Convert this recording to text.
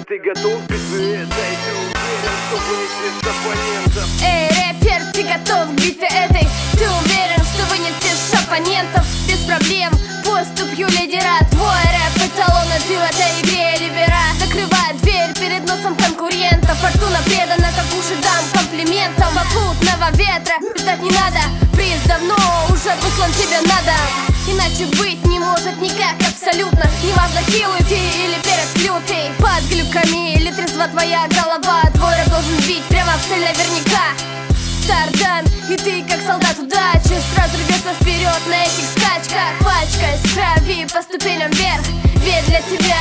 ты готов к битве этой? Ты уверен, что вынесешь оппонентов? Эй, рэпер, ты готов к битве этой? Ты уверен, что вынесешь оппонентов? Без проблем, поступью лидера. Твой рэп эталон, а ты в этой игре либера. Закрывай дверь перед носом конкурентов. Фортуна предана, как уши дам комплиментом. Попутного ветра ждать не надо. Приз давно уже выслан, тебе надо. Иначе быть не может никак абсолютно. Неважно, хилый ты или перец лютый. Под глюками или трезва твоя голова. Твой рэп должен бить прямо в цель наверняка. Стардан, и ты как солдат удачи сразу рвется вперед на этих скачках. Пачкаясь в крови по ступеням вверх. Ведь для тебя